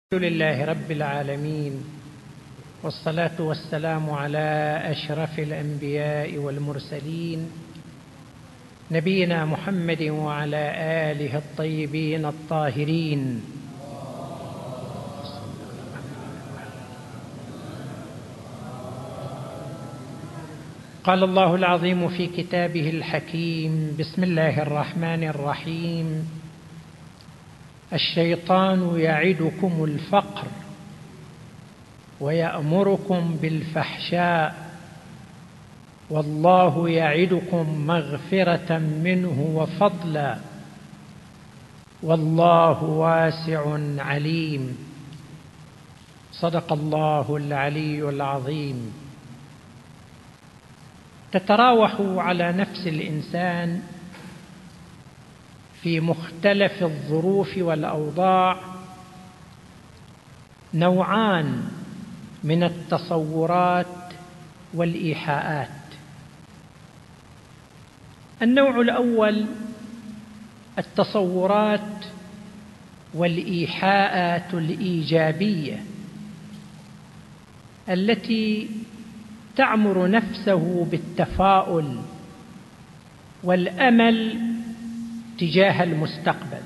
الحمد لله رب العالمين، والصلاة والسلام على أشرف الأنبياء والمرسلين نبينا محمد وعلى آله الطيبين الطاهرين. قال الله العظيم في كتابه الحكيم: بسم الله الرحمن الرحيم: الشيطان يعدكم الفقر ويأمركم بالفحشاء والله يعدكم مغفرة منه وفضلا والله واسع عليم. صدق الله العلي العظيم. تتراوح على نفس الإنسان في مختلف الظروف والأوضاع نوعان من التصورات والإيحاءات. النوع الأول التصورات والإيحاءات الإيجابية التي تعمر نفسه بالتفاؤل والأمل تجاه المستقبل،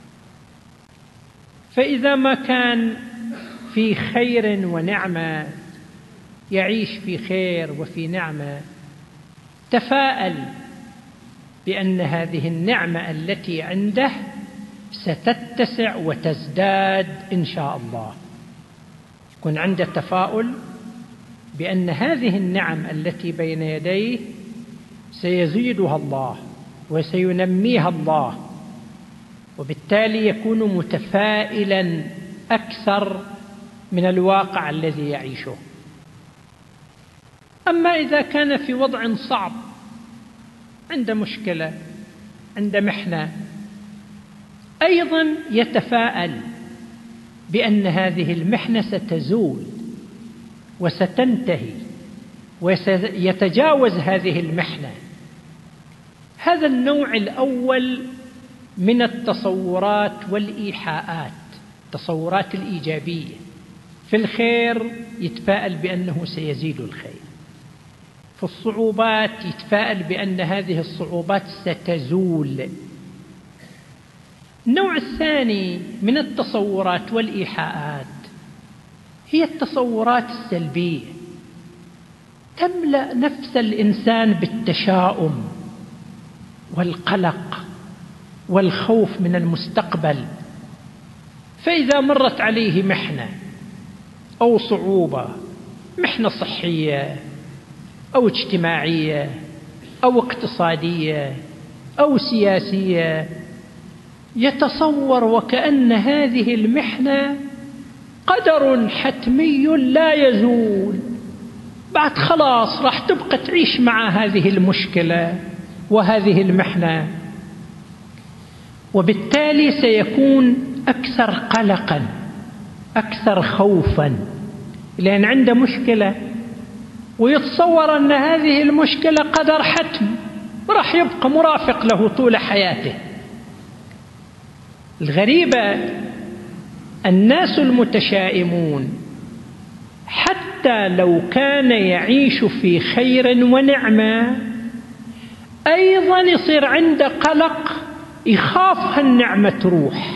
فإذا ما كان في خير ونعمة يعيش في خير وفي نعمة تفاءل بأن هذه النعمة التي عنده ستتسع وتزداد إن شاء الله. يكون عنده تفاؤل بأن هذه النعم التي بين يديه سيزيدها الله وسينميها الله، وبالتالي يكون متفائلا أكثر من الواقع الذي يعيشه. أما إذا كان في وضع صعب، عنده مشكلة، عنده محنة، أيضا يتفاءل بأن هذه المحنة ستزول وستنتهي وسيتجاوز هذه المحنة. هذا النوع الأول من التصورات والإيحاءات، التصورات الإيجابية. في الخير يتفائل بأنه سيزيد الخير، في الصعوبات يتفائل بأن هذه الصعوبات ستزول. النوع الثاني من التصورات والإيحاءات هي التصورات السلبية، تملأ نفس الإنسان بالتشاؤم والقلق والخوف من المستقبل. فإذا مرت عليه محنة أو صعوبة، محنة صحية أو اجتماعية أو اقتصادية أو سياسية، يتصور وكأن هذه المحنة قدر حتمي لا يزول، بعد خلاص راح تبقى تعيش مع هذه المشكلة وهذه المحنة، وبالتالي سيكون أكثر قلقا أكثر خوفا، لأن عنده مشكلة ويتصور أن هذه المشكلة قدر حتم راح يبقى مرافق له طول حياته. الغريبة الناس المتشائمون حتى لو كان يعيش في خير ونعمة أيضا يصير عنده قلق، يخاف هالنعمة تروح،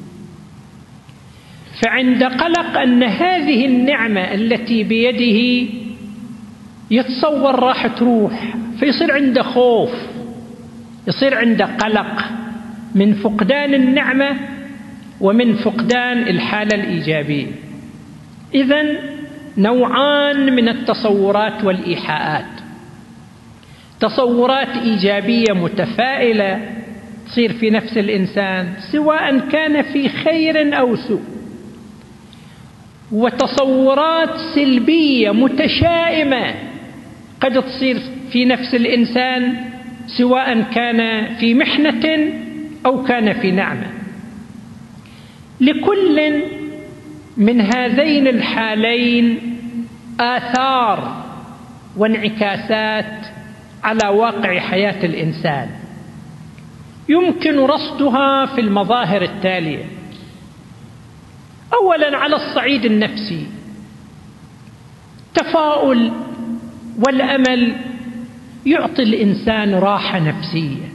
فعند قلق أن هذه النعمة التي بيده يتصور راح تروح، فيصير عنده خوف، يصير عنده قلق من فقدان النعمة ومن فقدان الحالة الإيجابية. إذن نوعان من التصورات والإيحاءات: تصورات إيجابية متفائلة تصير في نفس الإنسان سواء كان في خير أو سوء، وتصورات سلبية متشائمة قد تصير في نفس الإنسان سواء كان في محنة أو كان في نعمة. لكل من هذين الحالين آثار وانعكاسات على واقع حياة الإنسان يمكن رصدها في المظاهر التالية: أولا على الصعيد النفسي، التفاؤل والأمل يعطي الإنسان راحة نفسية،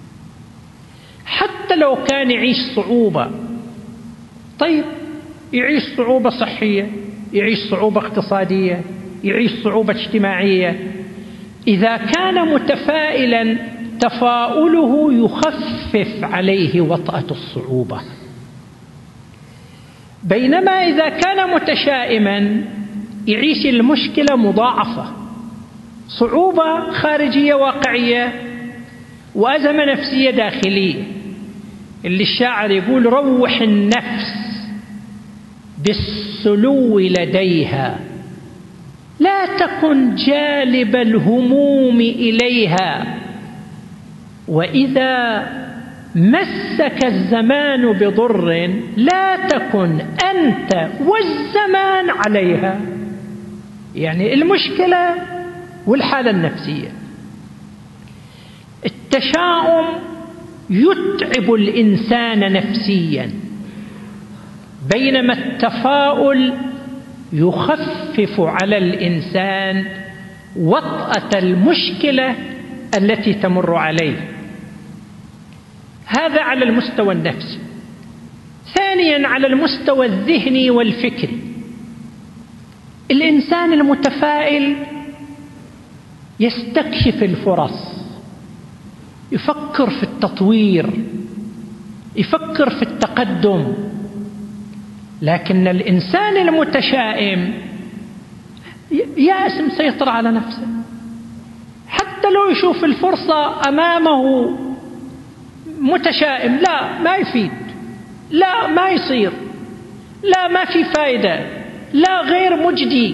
حتى لو كان يعيش صعوبة. طيب يعيش صعوبة صحية، يعيش صعوبة اقتصادية، يعيش صعوبة اجتماعية، إذا كان متفائلا تفاؤله يخفف عليه وطأة الصعوبة. بينما إذا كان متشائما يعيش المشكلة مضاعفة، صعوبة خارجية واقعية وأزمة نفسية داخلية، اللي الشاعر يقول: روح النفس بالسلو لديها، لا تكن جالب الهموم إليها، وإذا مسك الزمان بضر لا تكن أنت والزمان عليها. يعني المشكلة والحالة النفسية. التشاؤم يتعب الإنسان نفسيا، بينما التفاؤل يخفف على الإنسان وطأة المشكلة التي تمر عليه. هذا على المستوى النفسي. ثانيا على المستوى الذهني والفكري، الإنسان المتفائل يستكشف الفرص، يفكر في التطوير، يفكر في التقدم. لكن الإنسان المتشائم يأس مسيطر على نفسه، حتى لو يشوف الفرصة أمامه متشائم: لا ما يفيد، لا ما يصير، لا ما في فائدة، لا غير مجدي.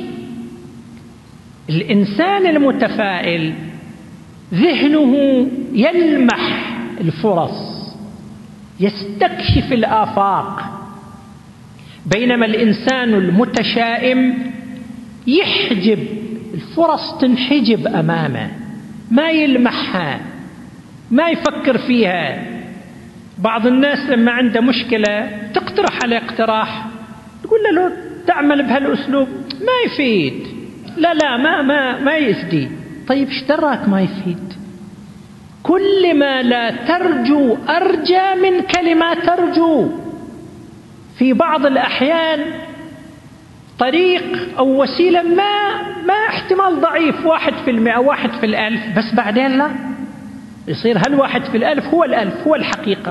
الإنسان المتفائل ذهنه يلمح الفرص، يستكشف الآفاق، بينما الإنسان المتشائم يحجب الفرص، تنحجب أمامه، ما يلمحها، ما يفكر فيها. بعض الناس لما عنده مشكلة تقترح عليه اقتراح، تقول له لو تعمل بهالأسلوب ما يفيد، لا ما يفدي. طيب ايش دراك ما يفيد؟ كل ما لا ترجو أرجى من كلمة ترجو. في بعض الأحيان طريق أو وسيلة ما احتمال ضعيف 1%، 1 في 1000، بس بعدين لا يصير 1 في 1000 هو 1000، هو الحقيقة.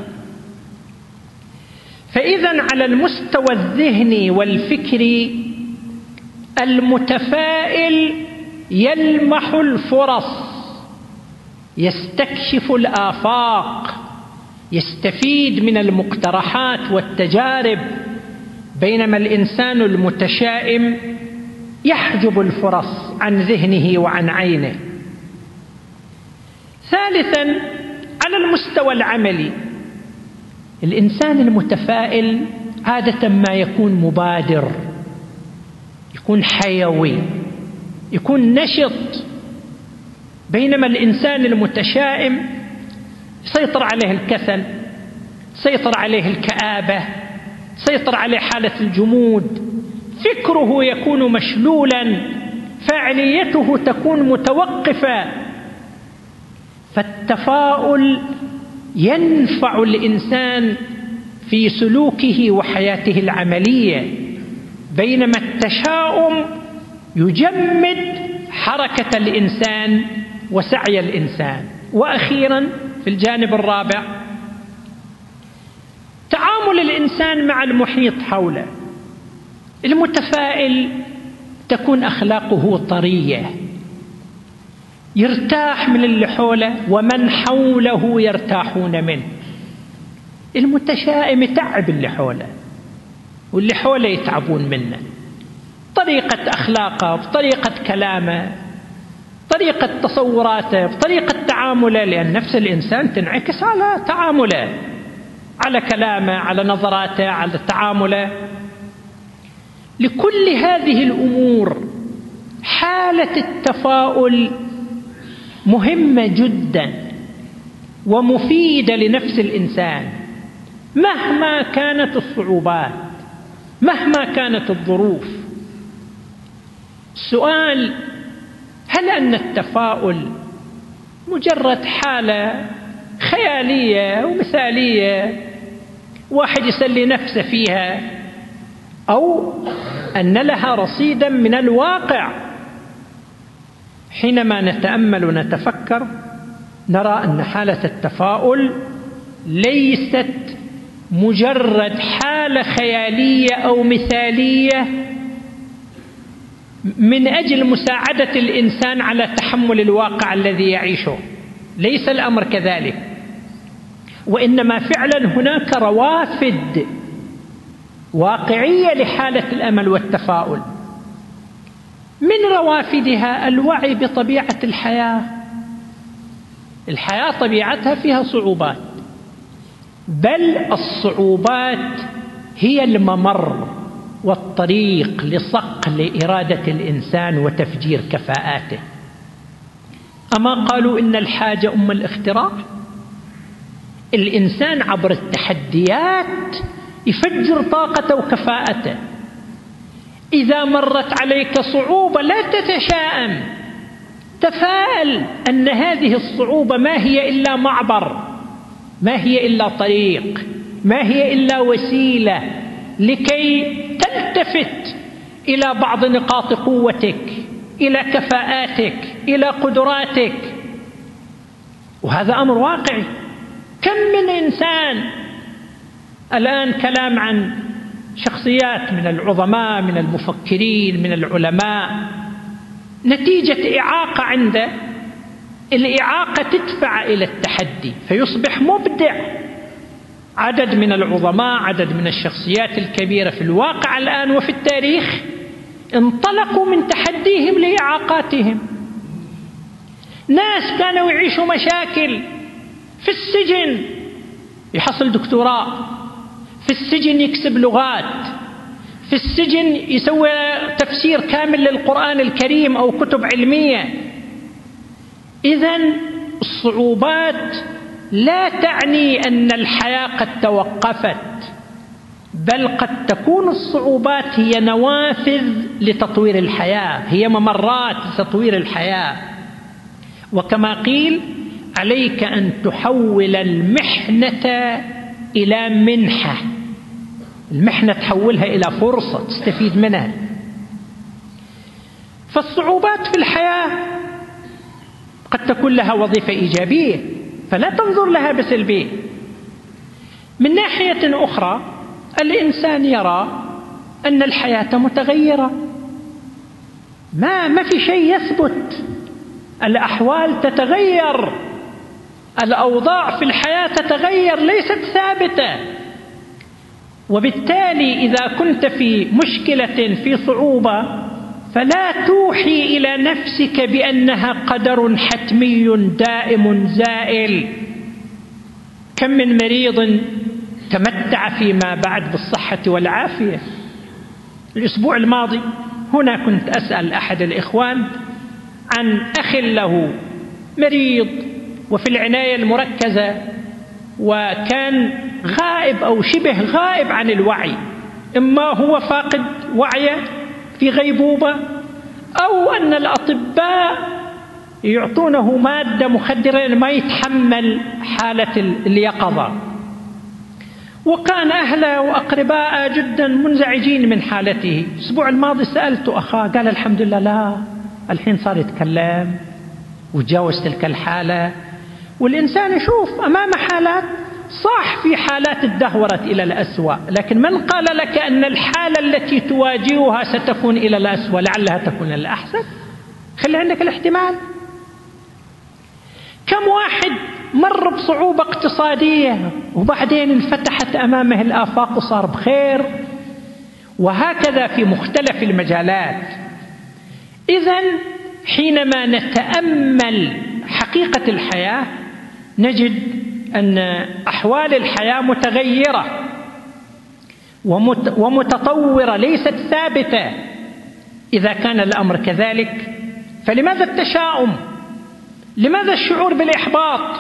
فإذا على المستوى الذهني والفكري المتفائل يلمح الفرص، يستكشف الآفاق، يستفيد من المقترحات والتجارب، بينما الإنسان المتشائم يحجب الفرص عن ذهنه وعن عينه. ثالثا على المستوى العملي، الإنسان المتفائل عادة ما يكون مبادر، يكون حيوي، يكون نشط، بينما الإنسان المتشائم يسيطر عليه الكسل، يسيطر عليه الكآبة، يسيطر عليه حالة الجمود، فكره يكون مشلولا، فاعليته تكون متوقفة. فالتفاؤل ينفع الإنسان في سلوكه وحياته العملية، بينما التشاؤم يجمد حركة الإنسان وسعي الإنسان. وأخيرا في الجانب الرابع تعامل الإنسان مع المحيط حوله. المتفائل تكون أخلاقه طرية، يرتاح من اللي حوله ومن حوله يرتاحون منه. المتشائم يتعب اللي حوله واللي حوله يتعبون منه، طريقة أخلاقه، بطريقة كلامه، طريقة تصوراته، بطريقة تعامله، لأن نفس الإنسان تنعكس على تعامله، على كلامه، على نظراته، على تعامله. لكل هذه الأمور حالة التفاؤل مهمة جدا ومفيدة لنفس الإنسان مهما كانت الصعوبات، مهما كانت الظروف. السؤال: هل أن التفاؤل مجرد حالة خيالية ومثالية واحد يسلي نفسه فيها، أو أن لها رصيدا من الواقع؟ حينما نتأمل ونتفكر نرى أن حالة التفاؤل ليست مجرد حالة خيالية أو مثالية من أجل مساعدة الإنسان على تحمل الواقع الذي يعيشه. ليس الأمر كذلك، وإنما فعلا هناك روافد واقعية لحالة الأمل والتفاؤل. من روافدها الوعي بطبيعة الحياة. الحياة طبيعتها فيها صعوبات، بل الصعوبات هي الممر والطريق لصقل إرادة الإنسان وتفجير كفاءاته. أما قالوا إن الحاجة أم الاختراع؟ الإنسان عبر التحديات يفجر طاقته وكفاءته. إذا مرت عليك صعوبة لا تتشائم، تفاءل أن هذه الصعوبة ما هي إلا معبر، ما هي إلا طريق، ما هي إلا وسيلة لكي تلتفت إلى بعض نقاط قوتك، إلى كفاءاتك، إلى قدراتك. وهذا أمر واقعي. كم من إنسان الآن كلام عن شخصيات من العظماء، من المفكرين، من العلماء، نتيجة إعاقة عنده، الإعاقة تدفع إلى التحدي فيصبح مبدع. عدد من العظماء، عدد من الشخصيات الكبيرة في الواقع الآن وفي التاريخ انطلقوا من تحديهم لإعاقاتهم. ناس كانوا يعيشوا مشاكل في السجن يحصل دكتوراه، في السجن يكسب لغات، في السجن يسوي تفسير كامل للقرآن الكريم أو كتب علمية. إذن الصعوبات لا تعني أن الحياة قد توقفت، بل قد تكون الصعوبات هي نوافذ لتطوير الحياة، هي ممرات لتطوير الحياة. وكما قيل: عليك أن تحول المحنة إلى منحة. المحنة تحولها إلى فرصة تستفيد منها. فالصعوبات في الحياة قد تكون لها وظيفة إيجابية، فلا تنظر لها بسلبية. من ناحية أخرى الإنسان يرى أن الحياة متغيرة، ما في شيء يثبت، الأحوال تتغير، الأوضاع في الحياة تتغير، ليست ثابتة. وبالتالي إذا كنت في مشكلة، في صعوبة، فلا توحي إلى نفسك بأنها قدر حتمي دائم زائل. كم من مريض تمتع فيما بعد بالصحة والعافية. الأسبوع الماضي هنا كنت أسأل أحد الإخوان عن أخ له مريض وفي العناية المركزة، وكان غائب أو شبه غائب عن الوعي، إما هو فاقد وعيه في غيبوبة، أو أن الأطباء يعطونه مادة مخدرة ما يتحمل حالة اليقظة. وكان أهله وأقرباء جدا منزعجين من حالته. الأسبوع الماضي سألت أخاه قال: الحمد لله، لا الحين صار يتكلم وتجاوز تلك الحالة. والإنسان يشوف أمام حالات، صح في حالات تدهورت إلى الأسوأ، لكن من قال لك أن الحالة التي تواجهها ستكون إلى الأسوأ؟ لعلها تكون إلى الأحسن. خلي عندك الاحتمال. كم واحد مر بصعوبة اقتصادية وبعدين انفتحت أمامه الآفاق وصار بخير، وهكذا في مختلف المجالات. إذن حينما نتأمل حقيقة الحياة نجد أن أحوال الحياة متغيرة ومتطورة، ليست ثابتة. إذا كان الأمر كذلك فلماذا التشاؤم؟ لماذا الشعور بالإحباط؟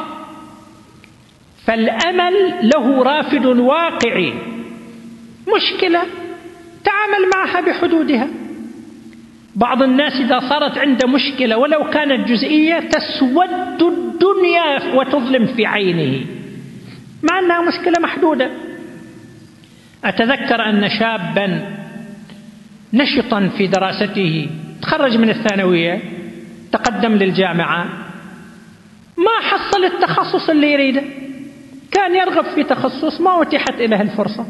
فالأمل له رافد واقعي. مشكلة تعامل معها بحدودها. بعض الناس إذا صارت عنده مشكلة ولو كانت جزئية تسود الدنيا وتظلم في عينه مع أنها مشكلة محدودة. أتذكر أن شابا نشطا في دراسته تخرج من الثانوية تقدم للجامعة ما حصل التخصص اللي يريده، كان يرغب في تخصص ما أتيحت إليه الفرصة،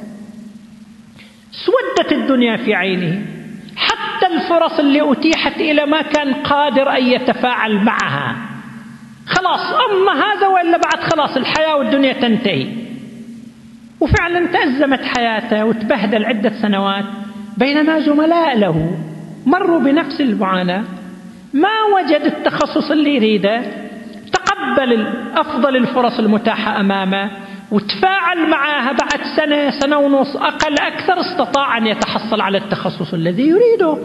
سودت الدنيا في عينه، حتى الفرص اللي أتيحت إلى ما كان قادر أن يتفاعل معها. خلاص أما هذا وإلا بعد خلاص الحياة والدنيا تنتهي. وفعلا تأزمت حياته وتبهدل عدة سنوات، بينما زملاء له مروا بنفس المعاناة، ما وجد التخصص اللي يريده، تقبل أفضل الفرص المتاحة أمامه وتفاعل معها، بعد سنة سنة ونص أقل أكثر استطاع أن يتحصل على التخصص الذي يريده.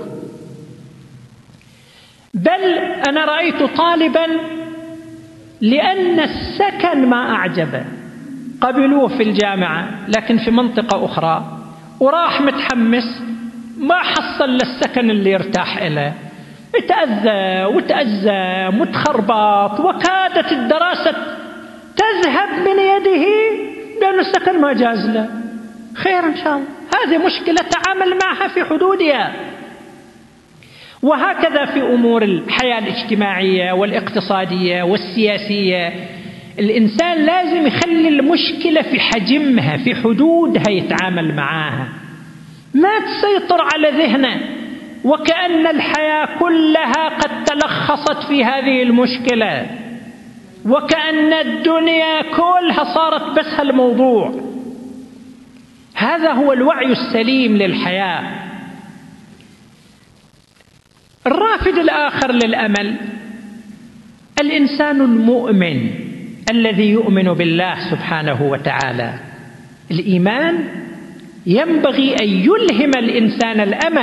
بل أنا رأيت طالبا لأن السكن ما أعجبه قبلوه في الجامعة لكن في منطقة أخرى، وراح متحمس ما حصل للسكن اللي يرتاح إليه، اتأذى وتأزم وتخربط، وكادت الدراسة تذهب من يده لأن السكن ما جاز له. خير إن شاء الله، هذه مشكلة تعامل معها في حدودها. وهكذا في أمور الحياة الاجتماعية والاقتصادية والسياسية، الإنسان لازم يخلي المشكلة في حجمها في حدودها يتعامل معها، ما تسيطر على ذهنه وكأن الحياة كلها قد تلخصت في هذه المشكلة، وكأن الدنيا كلها صارت بس هالموضوع. هذا هو الوعي السليم للحياة. الرافد الآخر للأمل الإنسان المؤمن الذي يؤمن بالله سبحانه وتعالى. الإيمان ينبغي أن يلهم الإنسان الأمل،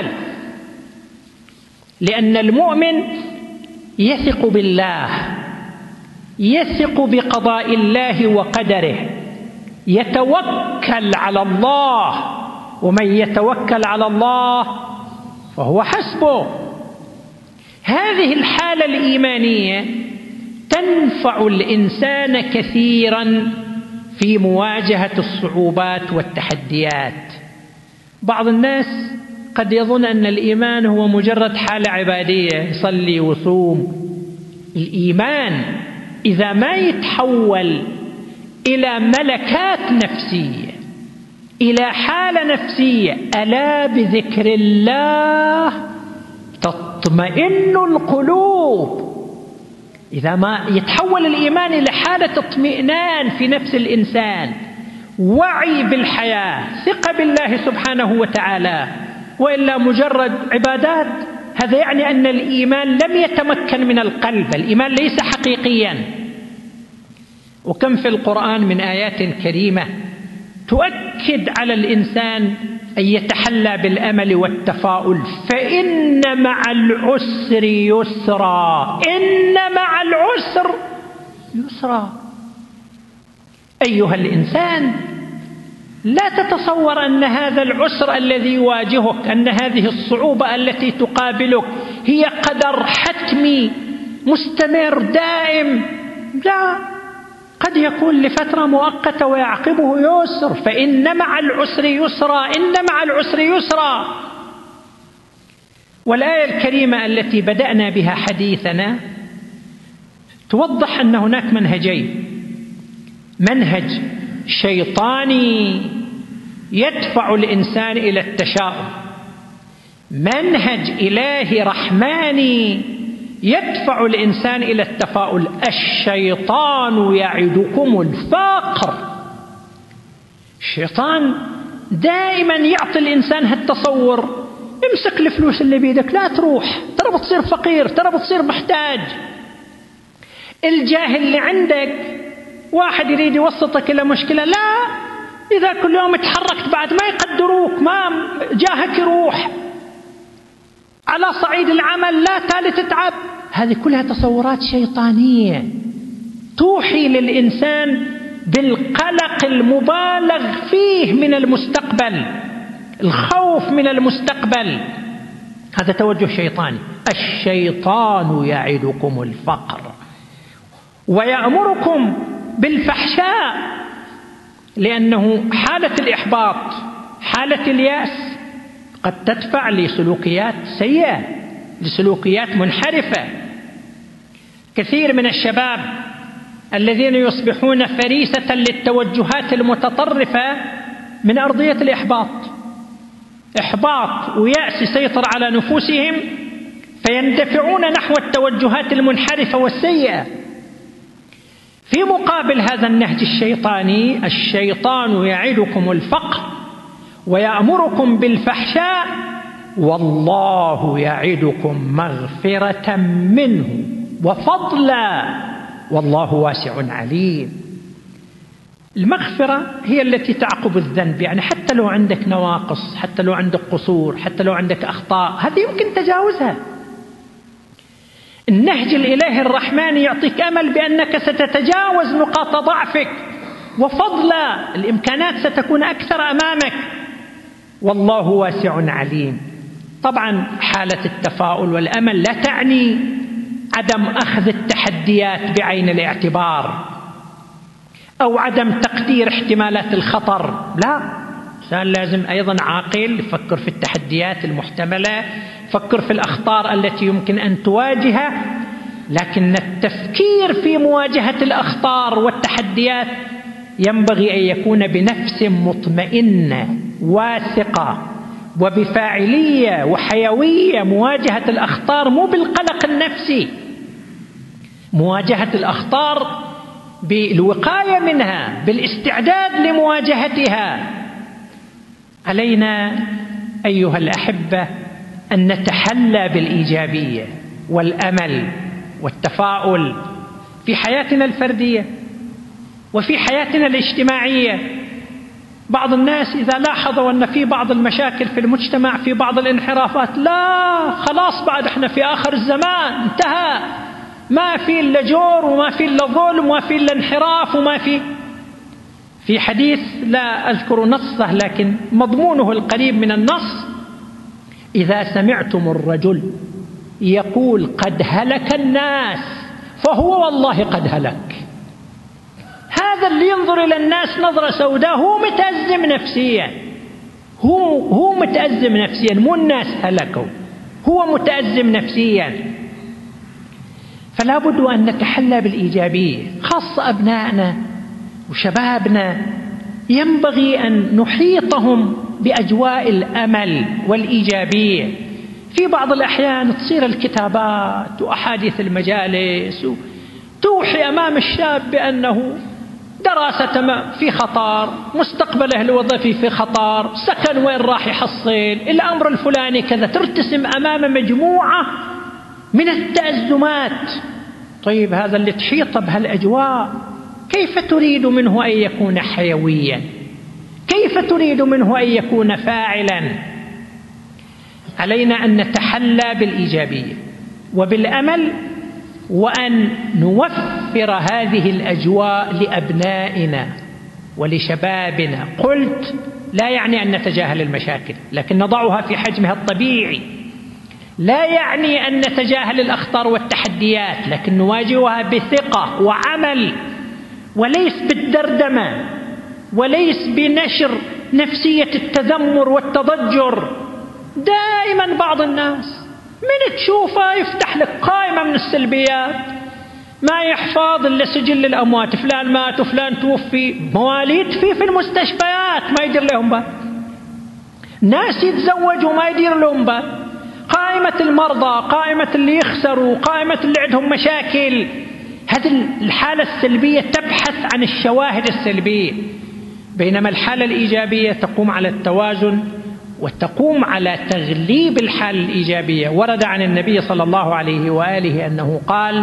لأن المؤمن يثق بالله، يثق بقضاء الله وقدره، يتوكل على الله، ومن يتوكل على الله فهو حسبه. هذه الحالة الإيمانية تنفع الإنسان كثيرا في مواجهة الصعوبات والتحديات. بعض الناس قد يظن أن الإيمان هو مجرد حالة عبادية، يصلي وصوم. الإيمان إذا ما يتحول إلى ملكات نفسية، إلى حالة نفسية، ألا بذكر الله تطمئن القلوب، إذا ما يتحول الإيمان إلى حالة اطمئنان في نفس الإنسان، وعي بالحياة، ثقة بالله سبحانه وتعالى، وإلا مجرد عبادات، هذا يعني أن الإيمان لم يتمكن من القلب، الإيمان ليس حقيقيا. وكم في القرآن من آيات كريمة تؤكد على الإنسان أن يتحلى بالأمل والتفاؤل، فإن مع العسر يسرا، إن مع العسر يسرا. أيها الإنسان، لا تتصور أن هذا العسر الذي يواجهك، أن هذه الصعوبة التي تقابلك هي قدر حتمي مستمر دائم، لا، قد يكون لفترة مؤقتة ويعقبه يسر. فإن مع العسر يسرا، إن مع العسر يسرا. والآية الكريمة التي بدأنا بها حديثنا توضح أن هناك منهجين: منهج شيطاني يدفع الإنسان إلى التشاؤم، منهج إلهي رحماني يدفع الإنسان إلى التفاؤل. الشيطان يعدكم الفقر، الشيطان دائما يعطي الإنسان هالتصور: امسك الفلوس اللي بيدك، لا تروح، ترى بتصير فقير، ترى بتصير محتاج. الجاه اللي عندك، واحد يريد يوسطك إلى مشكلة، لا، إذا كل يوم تحركت بعد ما يقدروك، ما جاهك يروح. على صعيد العمل، لا، تالي تتعب. هذه كلها تصورات شيطانية توحي للإنسان بالقلق المبالغ فيه من المستقبل. الخوف من المستقبل، هذا توجه شيطاني. الشيطان يعدكم الفقر ويأمركم بالفحشاء، لأنه حالة الإحباط، حالة اليأس قد تدفع لسلوكيات سيئة، لسلوكيات منحرفة. كثير من الشباب الذين يصبحون فريسة للتوجهات المتطرفة من أرضية الإحباط، إحباط ويأس يسيطر على نفوسهم فيندفعون نحو التوجهات المنحرفة والسيئة. في مقابل هذا النهج الشيطاني، الشيطان يعدكم الفقر ويأمركم بالفحشاء والله يعدكم مغفرة منه وفضلا والله واسع عليم. المغفرة هي التي تعقب الذنب، يعني حتى لو عندك نواقص، حتى لو عندك قصور، حتى لو عندك أخطاء، هذه يمكن تجاوزها. النهج الإلهي الرحمن يعطيك أمل بأنك ستتجاوز نقاط ضعفك، وفضلا الإمكانات ستكون أكثر أمامك، والله واسع عليم. طبعا حالة التفاؤل والأمل لا تعني عدم أخذ التحديات بعين الاعتبار أو عدم تقدير احتمالات الخطر، لا، الإنسان لازم أيضا عاقل، يفكر في التحديات المحتملة، يفكر في الأخطار التي يمكن أن تواجهه، لكن التفكير في مواجهة الأخطار والتحديات ينبغي أن يكون بنفس مطمئنة واثقة وبفاعلية وحيوية. مواجهة الأخطار مو بالقلق النفسي، مواجهة الأخطار بالوقاية منها، بالاستعداد لمواجهتها. علينا أيها الأحبة أن نتحلى بالإيجابية والأمل والتفاؤل في حياتنا الفردية وفي حياتنا الاجتماعية. بعض الناس إذا لاحظوا أن في بعض المشاكل في المجتمع، في بعض الانحرافات، لا خلاص بعد احنا في آخر الزمان، انتهى، ما في إلا جور وما في إلا ظلم وما في إلا انحراف وما في حديث لا أذكر نصه لكن مضمونه القريب من النص: إذا سمعتم الرجل يقول قد هلك الناس فهو والله قد هلك. هذا اللي ينظر إلى الناس نظرة سوداء هو متأزم نفسيا، هو متأزم نفسيا، مو الناس هلكوا، هو متأزم نفسيا. فلا بد أن نتحلى بالإيجابية، خاصة أبنائنا وشبابنا ينبغي أن نحيطهم بأجواء الأمل والإيجابية. في بعض الأحيان تصير الكتابات وأحاديث المجالس توحي أمام الشاب بأنه دراسة في خطر، مستقبله الوظيفي في خطر، سكن وين راح يحصل، الأمر الفلاني كذا، ترتسم أمام مجموعة من التأزمات. طيب هذا اللي تحيط بهالأجواء كيف تريد منه أن يكون حيويا؟ كيف تريد منه أن يكون فاعلا؟ علينا أن نتحلى بالإيجابية وبالأمل، وأن نوفر هذه الأجواء لأبنائنا ولشبابنا. قلت لا يعني أن نتجاهل المشاكل، لكن نضعها في حجمها الطبيعي. لا يعني أن نتجاهل الأخطار والتحديات، لكن نواجهها بثقة وعمل، وليس بالدردمة، وليس بنشر نفسية التذمر والتضجر. دائما بعض الناس من تشوفه يفتح لك قائمة من السلبيات، ما يحفظ إلا سجل الأموات، فلان مات وفلان توفي، مواليد في المستشفيات ما يدير لهم بال، ناس يتزوجوا ما يدير لهم بال، قائمة المرضى، قائمة اللي يخسروا، قائمة اللي عندهم مشاكل. هذه الحالة السلبية تبحث عن الشواهد السلبية، بينما الحالة الإيجابية تقوم على التوازن وتقوم على تغليب الحالة الإيجابية. ورد عن النبي صلى الله عليه وآله أنه قال: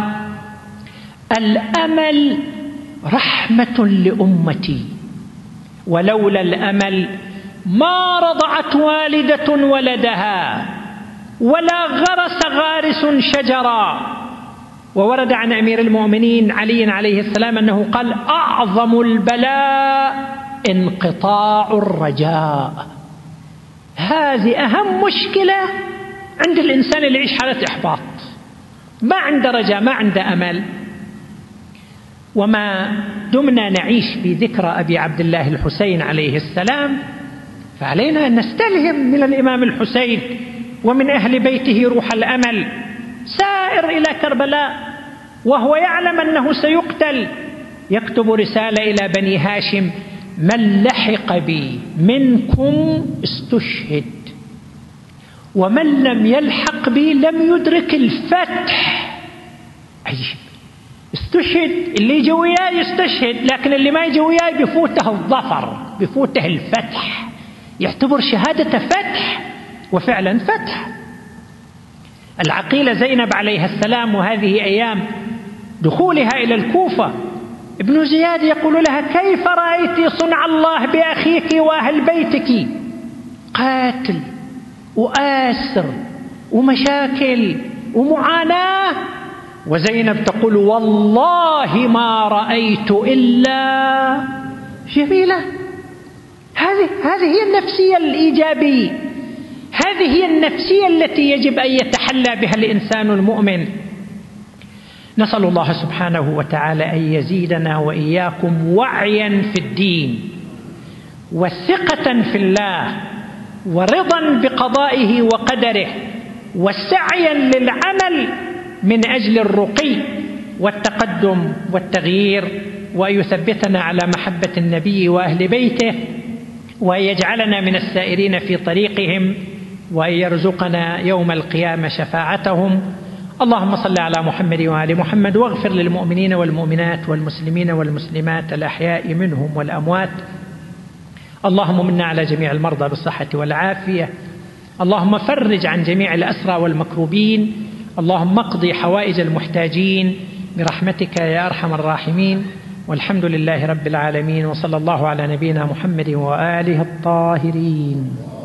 الأمل رحمة لأمتي، ولولا الأمل ما رضعت والدة ولدها ولا غرس غارس شجرا. وورد عن أمير المؤمنين علي عليه السلام أنه قال: أعظم البلاء انقطاع الرجاء. هذه أهم مشكلة عند الإنسان اللي يعيش حالة إحباط، ما عنده رجاء، ما عنده أمل. وما دمنا نعيش في ذكرى أبي عبد الله الحسين عليه السلام فعلينا أن نستلهم من الإمام الحسين ومن أهل بيته روح الأمل. سائر إلى كربلاء وهو يعلم أنه سيقتل، يكتب رسالة إلى بني هاشم: من لحق بي منكم استشهد، ومن لم يلحق بي لم يدرك الفتح. عجيب، استشهد، اللي يجي وياه يستشهد، لكن اللي ما يجي وياه بفوته الظفر، بفوته الفتح، يعتبر شهادة فتح، وفعلا فتح. العقيلة زينب عليها السلام، وهذه أيام دخولها إلى الكوفة، ابن زياد يقول لها: كيف رأيت صنع الله بأخيك وأهل بيتك؟ قاتل وآسر ومشاكل ومعاناة. وزينب تقول: والله ما رأيت إلا جميلة. هذه هي النفسية الإيجابية، هذه هي النفسية التي يجب أن يتحلى بها الإنسان المؤمن. نسأل الله سبحانه وتعالى أن يزيدنا وإياكم وعيا في الدين، وثقة في الله، ورضا بقضائه وقدره، وسعيا للعمل من أجل الرقي والتقدم والتغيير، ويثبتنا على محبة النبي وأهل بيته، ويجعلنا من السائرين في طريقهم، ويرزقنا يوم القيامة شفاعتهم. اللهم صل على محمد وآل محمد، واغفر للمؤمنين والمؤمنات والمسلمين والمسلمات الأحياء منهم والأموات. اللهم منا على جميع المرضى بالصحة والعافية. اللهم فرج عن جميع الأسرى والمكروبين. اللهم اقضي حوائج المحتاجين برحمتك يا أرحم الراحمين. والحمد لله رب العالمين، وصلى الله على نبينا محمد وآله الطاهرين.